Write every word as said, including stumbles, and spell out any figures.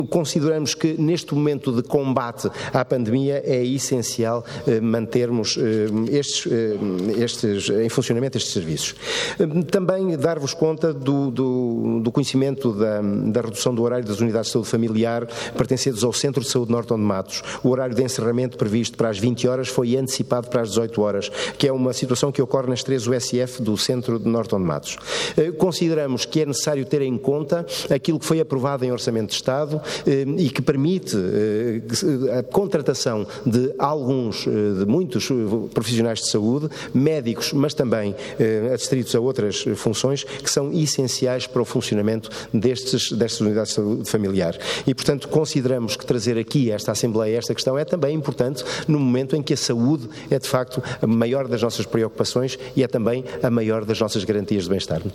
Consideramos que neste momento de combate à pandemia é essencial eh, mantermos eh, estes, eh, estes, em funcionamento estes serviços. Eh, também dar-vos conta do, do, do conhecimento da, da redução do horário das unidades de saúde familiar pertencentes ao Centro de Saúde Norton de Matos. O horário de encerramento previsto para as vinte horas foi antecipado para as dezoito horas, que é uma situação que ocorre nas três U S F do Centro de Norton de Matos. Eh, consideramos que é necessário ter em conta aquilo que foi aprovado em Orçamento de Estado e que permite a contratação de alguns, de muitos profissionais de saúde, médicos, mas também adscritos a outras funções que são essenciais para o funcionamento destes, destas unidades de saúde familiar. E, portanto, consideramos que trazer aqui esta Assembleia esta questão é também importante no momento em que a saúde é, de facto, a maior das nossas preocupações e é também a maior das nossas garantias de bem-estar.